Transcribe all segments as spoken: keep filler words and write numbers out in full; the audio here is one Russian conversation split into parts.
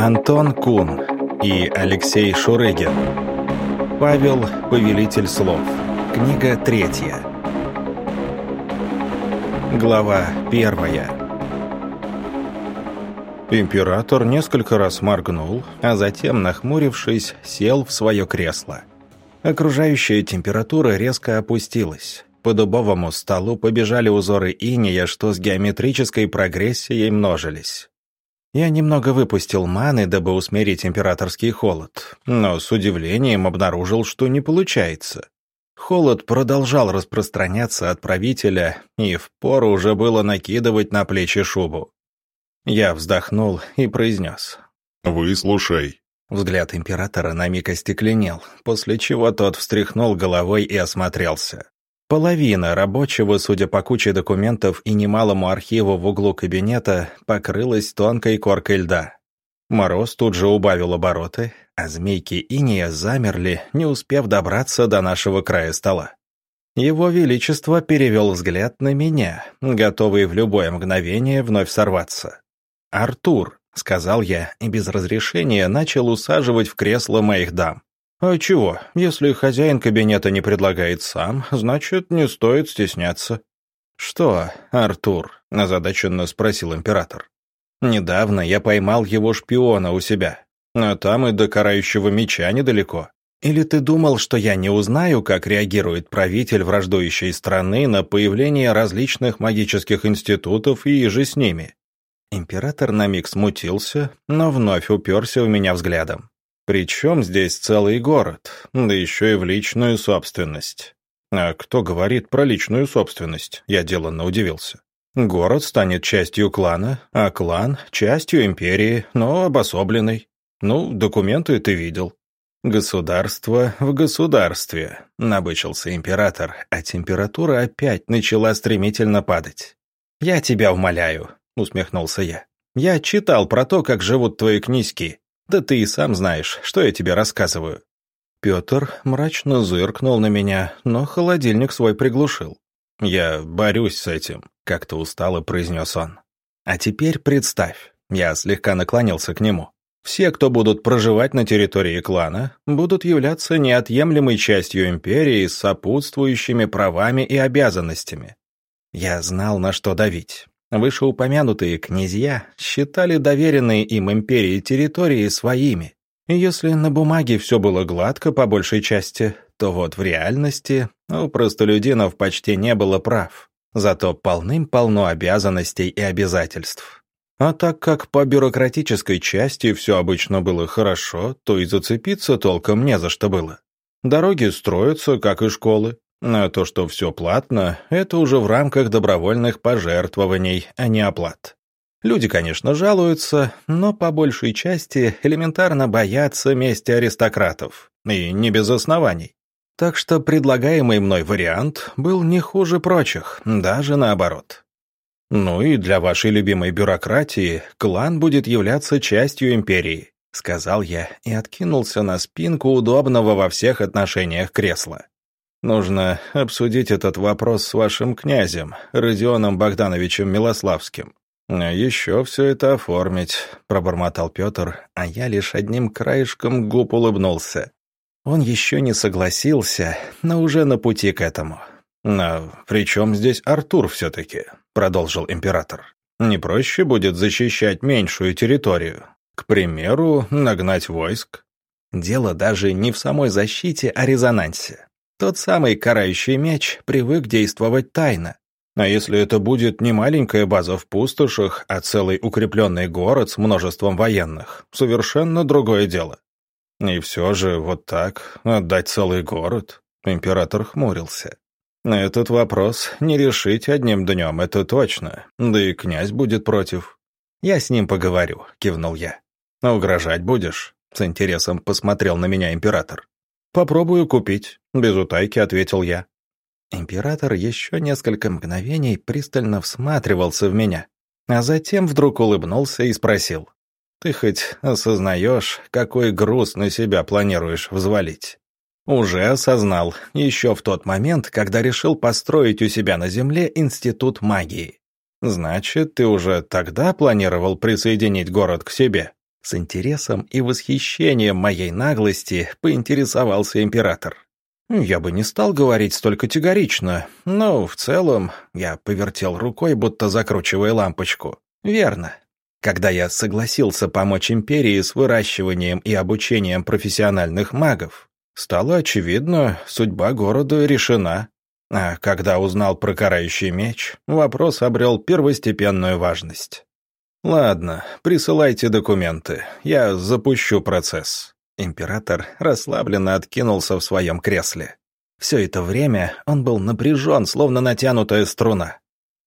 Антон Кун и Алексей Шурыгин. Павел, повелитель слов. Книга третья. Глава первая. Император несколько раз моргнул, а затем, нахмурившись, сел в свое кресло. Окружающая температура резко опустилась. По дубовому столу побежали узоры инея, что с геометрической прогрессией множились. Я немного выпустил маны, дабы усмирить императорский холод, но с удивлением обнаружил, что не получается. Холод продолжал распространяться от правителя, и впору уже было накидывать на плечи шубу. Я вздохнул и произнес: «Выслушай». Взгляд императора на миг остекленел, после чего тот встряхнул головой и осмотрелся. Половина рабочего, судя по куче документов и немалому архиву в углу кабинета, покрылась тонкой коркой льда. Мороз тут же убавил обороты, а змейки инея замерли, не успев добраться до нашего края стола. Его Величество перевел взгляд на меня, готовый в любое мгновение вновь сорваться. «Артур», — сказал я, и без разрешения начал усаживать в кресло моих дам. «А чего? Если хозяин кабинета не предлагает сам, значит, не стоит стесняться». «Что, Артур?» — озадаченно спросил император. «Недавно я поймал его шпиона у себя, а там и до карающего меча недалеко. Или ты думал, что я не узнаю, как реагирует правитель враждующей страны на появление различных магических институтов и иже с ними?» Император на миг смутился, но вновь уперся в меня взглядом. «Причем здесь целый город, да еще и в личную собственность». «А кто говорит про личную собственность?» Я деланно удивился. «Город станет частью клана, а клан — частью империи, но обособленной. Ну, документы ты видел». «Государство в государстве», — набычился император, а температура опять начала стремительно падать. «Я тебя умоляю», — усмехнулся я. «Я читал про то, как живут твои князьки. Да ты и сам знаешь, что я тебе рассказываю». Петр мрачно зыркнул на меня, но холодильник свой приглушил. «Я борюсь с этим», — как-то устало произнес он. «А теперь представь», — я слегка наклонился к нему. «Все, кто будут проживать на территории клана, будут являться неотъемлемой частью империи с сопутствующими правами и обязанностями». Я знал, на что давить. Вышеупомянутые князья считали доверенные им империи территории своими. И если на бумаге все было гладко по большей части, то вот в реальности у простолюдинов почти не было прав. Зато полным-полно обязанностей и обязательств. А так как по бюрократической части все обычно было хорошо, то и зацепиться толком не за что было. Дороги строятся, как и школы. А то, что все платно, это уже в рамках добровольных пожертвований, а не оплат. Люди, конечно, жалуются, но по большей части элементарно боятся мести аристократов. И не без оснований. Так что предлагаемый мной вариант был не хуже прочих, даже наоборот. «Ну и для вашей любимой бюрократии клан будет являться частью империи», — сказал я и откинулся на спинку удобного во всех отношениях кресла. «Нужно обсудить этот вопрос с вашим князем, Родионом Богдановичем Милославским. А еще все это оформить», — пробормотал Петр, а я лишь одним краешком губ улыбнулся. Он еще не согласился, но уже на пути к этому. «Но при чем здесь Артур все-таки?» — продолжил император. «Не проще будет защищать меньшую территорию? К примеру, нагнать войск?» Дело даже не в самой защите, а резонансе. Тот самый карающий меч привык действовать тайно. А если это будет не маленькая база в пустошах, а целый укрепленный город с множеством военных, совершенно другое дело. И все же вот так отдать целый город? Император хмурился. Этот вопрос не решить одним днем, это точно. Да и князь будет против. «Я с ним поговорю», — кивнул я. «Угрожать будешь?» — с интересом посмотрел на меня император. «Попробую купить», — без утайки ответил я. Император еще несколько мгновений пристально всматривался в меня, а затем вдруг улыбнулся и спросил: «Ты хоть осознаешь, какой груз на себя планируешь взвалить?» «Уже осознал, еще в тот момент, когда решил построить у себя на земле институт магии». «Значит, ты уже тогда планировал присоединить город к себе?» С интересом и восхищением моей наглости поинтересовался император. Я бы не стал говорить столь категорично, но в целом я повертел рукой, будто закручивая лампочку. Верно. Когда я согласился помочь империи с выращиванием и обучением профессиональных магов, стало очевидно, судьба города решена. А когда узнал про карающий меч, вопрос обрел первостепенную важность. «Ладно, присылайте документы, я запущу процесс». Император расслабленно откинулся в своем кресле. Все это время он был напряжен, словно натянутая струна.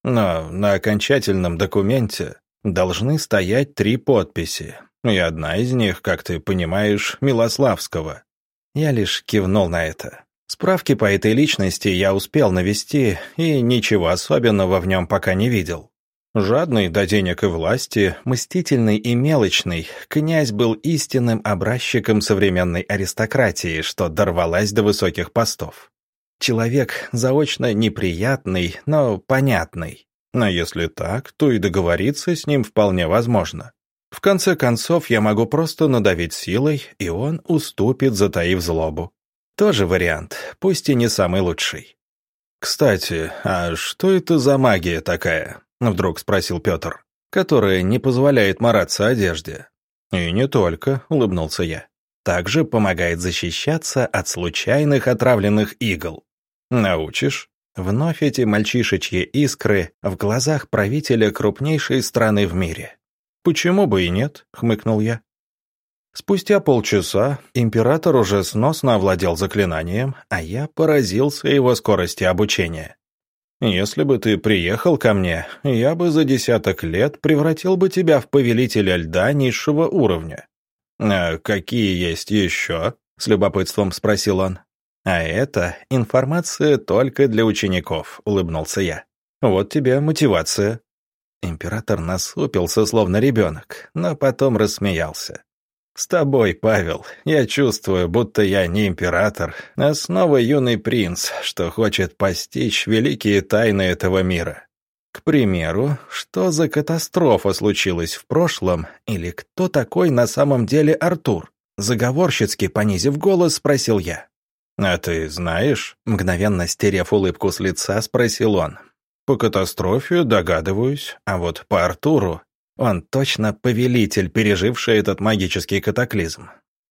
Но на окончательном документе должны стоять три подписи, и одна из них, как ты понимаешь, Милославского. Я лишь кивнул на это. Справки по этой личности я успел навести, и ничего особенного в нем пока не видел. Жадный до денег и власти, мстительный и мелочный, князь был истинным образчиком современной аристократии, что дорвалась до высоких постов. Человек заочно неприятный, но понятный. Но если так, то и договориться с ним вполне возможно. В конце концов, я могу просто надавить силой, и он уступит, затаив злобу. Тоже вариант, пусть и не самый лучший. «Кстати, а что это за магия такая?» — вдруг спросил Петр, «которая не позволяет мараться одежде». «И не только», — улыбнулся я. «Также помогает защищаться от случайных отравленных игл. Научишь?» Вновь эти мальчишечьи искры в глазах правителя крупнейшей страны в мире. «Почему бы и нет?» — хмыкнул я. Спустя полчаса император уже сносно овладел заклинанием, а я поразился его скорости обучения. «Если бы ты приехал ко мне, я бы за десяток лет превратил бы тебя в повелителя льда низшего уровня». «А какие есть еще?» — с любопытством спросил он. «А это информация только для учеников», — улыбнулся я. «Вот тебе мотивация». Император насупился, словно ребенок, но потом рассмеялся. «С тобой, Павел, я чувствую, будто я не император, а снова юный принц, что хочет постичь великие тайны этого мира. К примеру, что за катастрофа случилась в прошлом, или кто такой на самом деле Артур?» Заговорщицки понизив голос, спросил я. «А ты знаешь?» — мгновенно стерев улыбку с лица, спросил он. «По катастрофе догадываюсь, а вот по Артуру он точно повелитель, переживший этот магический катаклизм».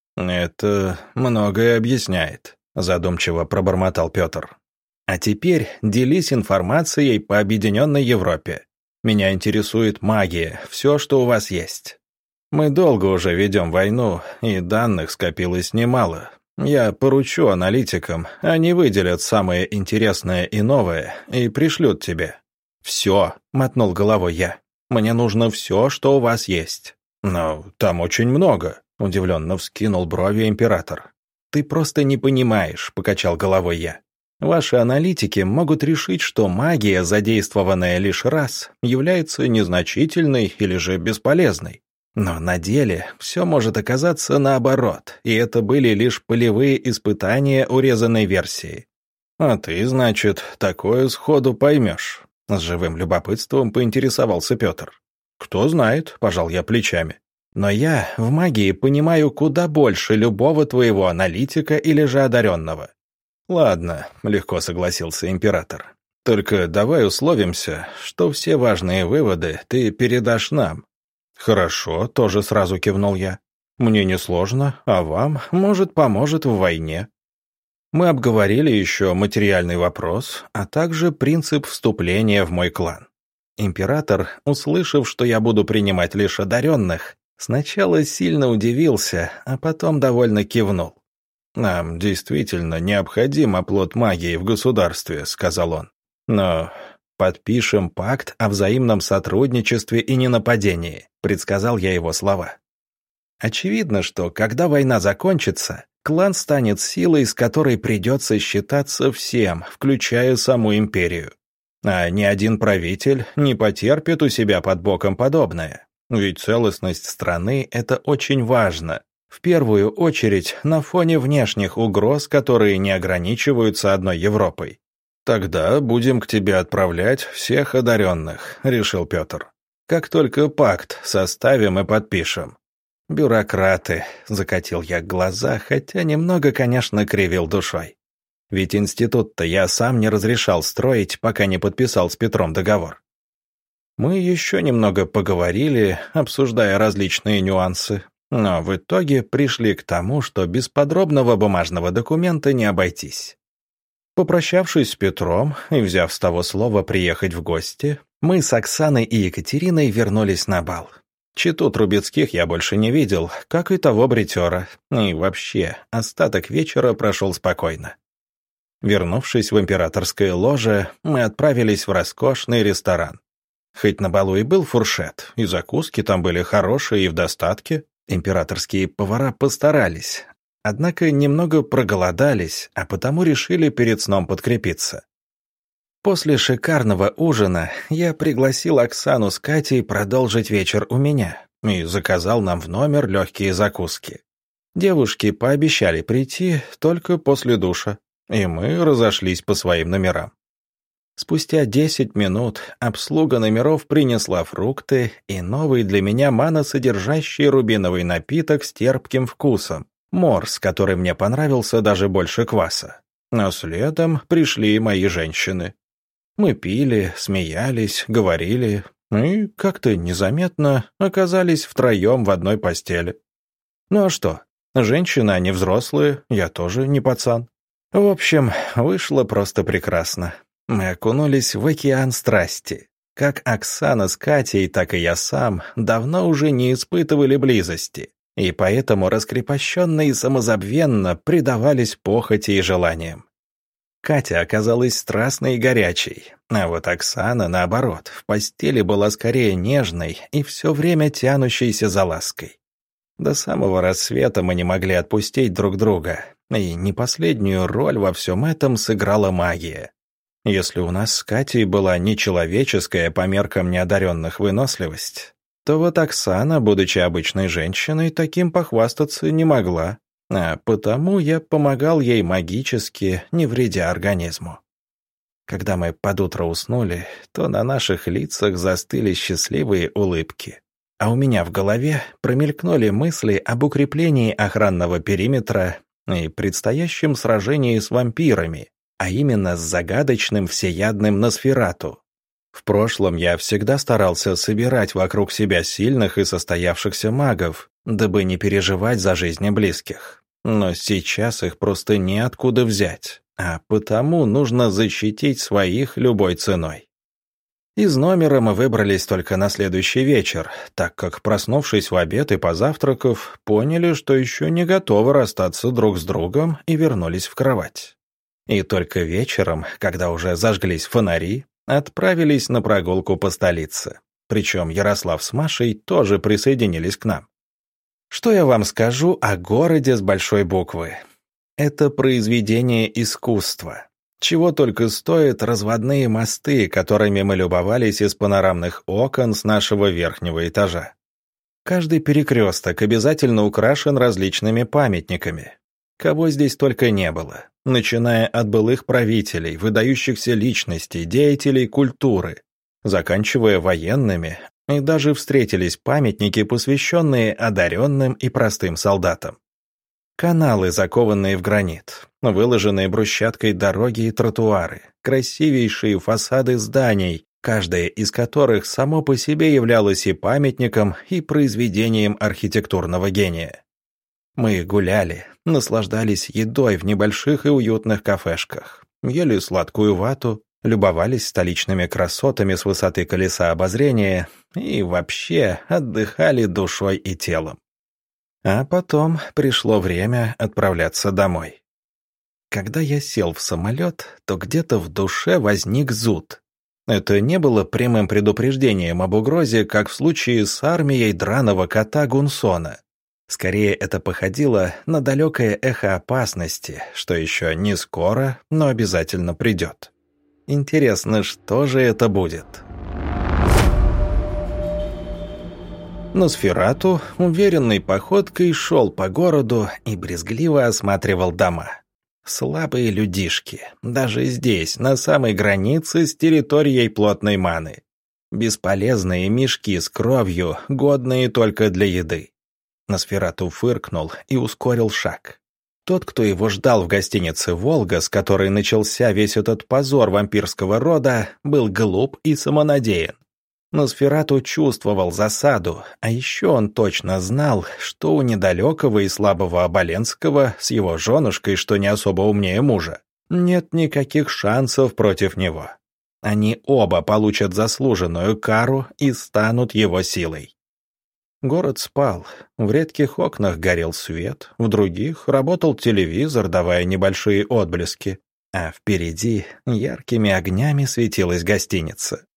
«Это многое объясняет», — задумчиво пробормотал Петр. «А теперь делись информацией по Объединенной Европе. Меня интересует магия, все, что у вас есть. Мы долго уже ведем войну, и данных скопилось немало. Я поручу аналитикам, они выделят самое интересное и новое и пришлют тебе». «Все», — мотнул головой я. «Мне нужно все, что у вас есть». «Но там очень много», — удивленно вскинул брови император. «Ты просто не понимаешь», — покачал головой я. «Ваши аналитики могут решить, что магия, задействованная лишь раз, является незначительной или же бесполезной. Но на деле все может оказаться наоборот, и это были лишь полевые испытания урезанной версии. А ты, значит, такое сходу поймешь?» С живым любопытством поинтересовался Петр. «Кто знает», — пожал я плечами. «Но я в магии понимаю куда больше любого твоего аналитика или же одаренного». «Ладно», — легко согласился император. «Только давай условимся, что все важные выводы ты передашь нам». «Хорошо», — тоже сразу кивнул я. «Мне несложно, а вам, может, поможет в войне». Мы обговорили еще материальный вопрос, а также принцип вступления в мой клан. Император, услышав, что я буду принимать лишь одаренных, сначала сильно удивился, а потом довольно кивнул. «Нам действительно необходим оплот магии в государстве», — сказал он. «Но подпишем пакт о взаимном сотрудничестве и ненападении», — предсказал я его слова. Очевидно, что когда война закончится, клан станет силой, с которой придется считаться всем, включая саму империю. А ни один правитель не потерпит у себя под боком подобное. Ведь целостность страны – это очень важно. В первую очередь на фоне внешних угроз, которые не ограничиваются одной Европой. «Тогда будем к тебе отправлять всех одаренных», – решил Петр. «Как только пакт составим и подпишем». «Бюрократы», — закатил я глаза, хотя немного, конечно, кривил душой. Ведь институт-то я сам не разрешал строить, пока не подписал с Петром договор. Мы еще немного поговорили, обсуждая различные нюансы, но в итоге пришли к тому, что без подробного бумажного документа не обойтись. Попрощавшись с Петром и взяв с того слова приехать в гости, мы с Оксаной и Екатериной вернулись на бал. Читу Трубецких я больше не видел, как и того бритера, и вообще остаток вечера прошел спокойно. Вернувшись в императорское ложе, мы отправились в роскошный ресторан. Хоть на балу и был фуршет, и закуски там были хорошие и в достатке, императорские повара постарались, однако немного проголодались, а потому решили перед сном подкрепиться. После шикарного ужина я пригласил Оксану с Катей продолжить вечер у меня и заказал нам в номер легкие закуски. Девушки пообещали прийти только после душа, и мы разошлись по своим номерам. Спустя десять минут обслуга номеров принесла фрукты и новый для меня маносодержащий рубиновый напиток с терпким вкусом, морс, который мне понравился даже больше кваса. Но следом пришли и мои женщины. Мы пили, смеялись, говорили и как-то незаметно оказались втроем в одной постели. Ну а что, женщины они взрослые, я тоже не пацан. В общем, вышло просто прекрасно. Мы окунулись в океан страсти. Как Оксана с Катей, так и я сам давно уже не испытывали близости, и поэтому раскрепощенно и самозабвенно предавались похоти и желаниям. Катя оказалась страстной и горячей, а вот Оксана, наоборот, в постели была скорее нежной и все время тянущейся за лаской. До самого рассвета мы не могли отпустить друг друга, и не последнюю роль во всем этом сыграла магия. Если у нас с Катей была нечеловеческая по меркам неодаренных выносливость, то вот Оксана, будучи обычной женщиной, таким похвастаться не могла, а потому я помогал ей магически, не вредя организму. Когда мы под утро уснули, то на наших лицах застыли счастливые улыбки, а у меня в голове промелькнули мысли об укреплении охранного периметра и предстоящем сражении с вампирами, а именно с загадочным всеядным Носферату. В прошлом я всегда старался собирать вокруг себя сильных и состоявшихся магов, дабы не переживать за жизни близких. Но сейчас их просто неоткуда взять, а потому нужно защитить своих любой ценой. Из номера мы выбрались только на следующий вечер, так как, проснувшись в обед и позавтракав, поняли, что еще не готовы расстаться друг с другом и вернулись в кровать. И только вечером, когда уже зажглись фонари, отправились на прогулку по столице. Причем Ярослав с Машей тоже присоединились к нам. Что я вам скажу о городе с большой буквы? Это произведение искусства. Чего только стоят разводные мосты, которыми мы любовались из панорамных окон с нашего верхнего этажа. Каждый перекресток обязательно украшен различными памятниками. Кого здесь только не было, начиная от былых правителей, выдающихся личностей, деятелей культуры, заканчивая военными, и даже встретились памятники, посвященные одаренным и простым солдатам. Каналы, закованные в гранит, выложенные брусчаткой дороги и тротуары, красивейшие фасады зданий, каждое из которых само по себе являлось и памятником, и произведением архитектурного гения. Мы гуляли, наслаждались едой в небольших и уютных кафешках, ели сладкую вату, любовались столичными красотами с высоты колеса обозрения и вообще отдыхали душой и телом. А потом пришло время отправляться домой. Когда я сел в самолет, то где-то в душе возник зуд. Это не было прямым предупреждением об угрозе, как в случае с армией драного кота Гунсона. Скорее, это походило на далекое эхо опасности, что еще не скоро, но обязательно придет. Интересно, что же это будет? Носферату уверенной походкой шел по городу и брезгливо осматривал дома. Слабые людишки, даже здесь, на самой границе с территорией плотной маны. Бесполезные мешки с кровью, годные только для еды. Носферату фыркнул и ускорил шаг. Тот, кто его ждал в гостинице «Волга», с которой начался весь этот позор вампирского рода, был глуп и самонадеян. Носферату чувствовал засаду, а еще он точно знал, что у недалекого и слабого Оболенского с его женушкой, что не особо умнее мужа, нет никаких шансов против него. Они оба получат заслуженную кару и станут его силой. Город спал, в редких окнах горел свет, в других работал телевизор, давая небольшие отблески, а впереди яркими огнями светилась гостиница.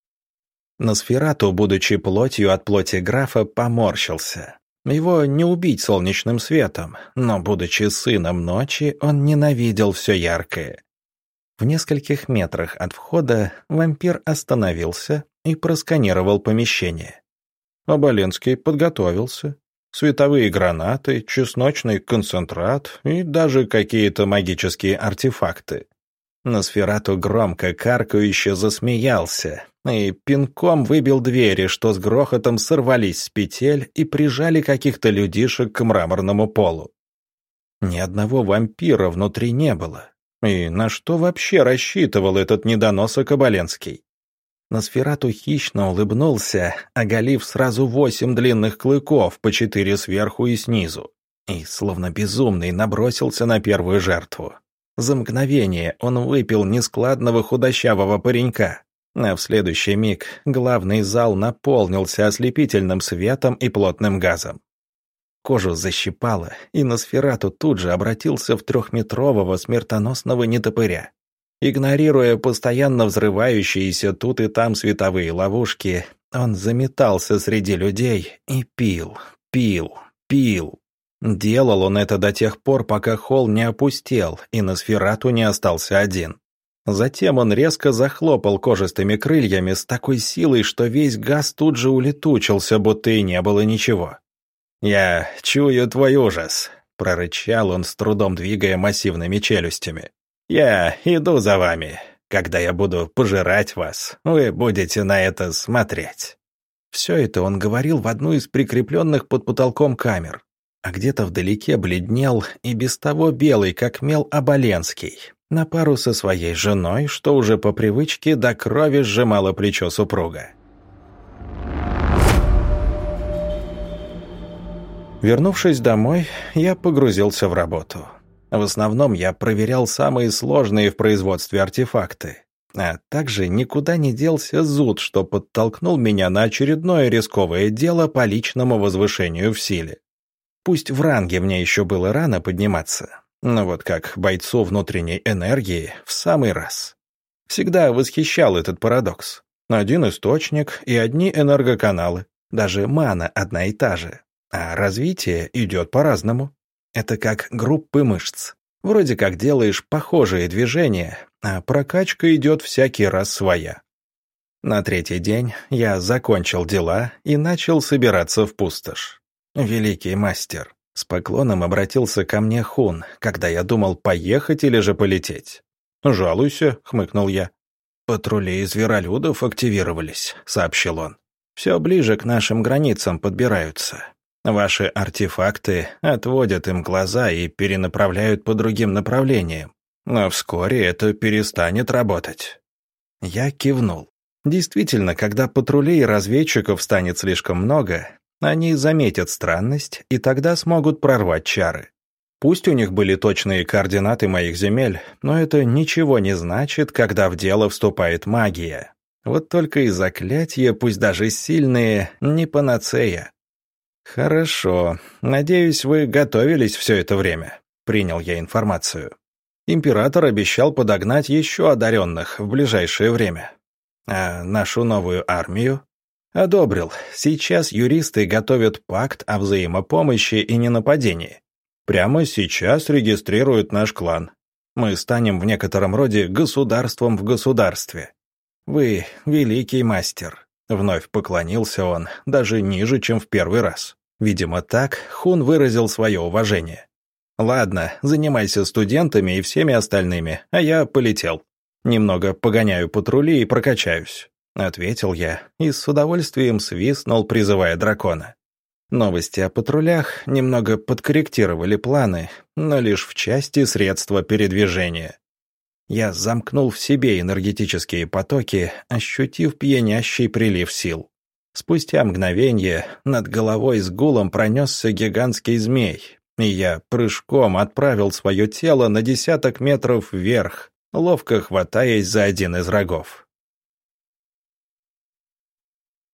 Носферату, будучи плотью от плоти графа, поморщился. Его не убить солнечным светом, но, будучи сыном ночи, он ненавидел все яркое. В нескольких метрах от входа вампир остановился и просканировал помещение. Оболенский подготовился. Световые гранаты, чесночный концентрат и даже какие-то магические артефакты. Носферату громко каркающе засмеялся и пинком выбил двери, что с грохотом сорвались с петель и прижали каких-то людишек к мраморному полу. Ни одного вампира внутри не было. И на что вообще рассчитывал этот недоносок Оболенский? Носферату хищно улыбнулся, оголив сразу восемь длинных клыков, по четыре сверху и снизу, и, словно безумный, набросился на первую жертву. За мгновение он выпил нескладного худощавого паренька, а в следующий миг главный зал наполнился ослепительным светом и плотным газом. Кожу защипало, и Носферату тут же обратился в трехметрового смертоносного нетопыря. Игнорируя постоянно взрывающиеся тут и там световые ловушки, он заметался среди людей и пил, пил, пил. Делал он это до тех пор, пока холл не опустел, и Носферату не остался один. Затем он резко захлопал кожистыми крыльями с такой силой, что весь газ тут же улетучился, будто и не было ничего. «Я чую твой ужас», — прорычал он, с трудом двигая массивными челюстями. «Я иду за вами. Когда я буду пожирать вас, вы будете на это смотреть». Все это он говорил в одну из прикрепленных под потолком камер, а где-то вдалеке бледнел и без того белый, как мел, Оболенский, на пару со своей женой, что уже по привычке до крови сжимало плечо супруга. Вернувшись домой, я погрузился в работу. В основном я проверял самые сложные в производстве артефакты, а также никуда не делся зуд, что подтолкнул меня на очередное рисковое дело по личному возвышению в силе. Пусть в ранге мне еще было рано подниматься, но вот как бойцу внутренней энергии в самый раз. Всегда восхищал этот парадокс. Один источник и одни энергоканалы, даже мана одна и та же. А развитие идет по-разному. Это как группы мышц. Вроде как делаешь похожие движения, а прокачка идет всякий раз своя. На третий день я закончил дела и начал собираться в пустошь. «Великий мастер», — с поклоном обратился ко мне Хун, когда я думал, поехать или же полететь. «Жалуйся», — хмыкнул я. «Патрули зверолюдов активировались», — сообщил он. «Все ближе к нашим границам подбираются. Ваши артефакты отводят им глаза и перенаправляют по другим направлениям, но вскоре это перестанет работать». Я кивнул. Действительно, когда патрулей и разведчиков станет слишком много, они заметят странность и тогда смогут прорвать чары. Пусть у них были точные координаты моих земель, но это ничего не значит, когда в дело вступает магия. Вот только и заклятия, пусть даже сильные, не панацея. «Хорошо. Надеюсь, вы готовились все это время», — принял я информацию. Император обещал подогнать еще одаренных в ближайшее время. А нашу новую армию? Одобрил. Сейчас юристы готовят пакт о взаимопомощи и ненападении. Прямо сейчас регистрируют наш клан. Мы станем в некотором роде государством в государстве. Вы великий мастер. Вновь поклонился он, даже ниже, чем в первый раз. Видимо, так Хун выразил свое уважение. «Ладно, занимайся студентами и всеми остальными, а я полетел. Немного погоняю патрули и прокачаюсь», — ответил я и с удовольствием свистнул, призывая дракона. Новости о патрулях немного подкорректировали планы, но лишь в части средства передвижения. Я замкнул в себе энергетические потоки, ощутив пьянящий прилив сил. Спустя мгновение над головой с гулом пронесся гигантский змей, и я прыжком отправил свое тело на десяток метров вверх, ловко хватаясь за один из рогов.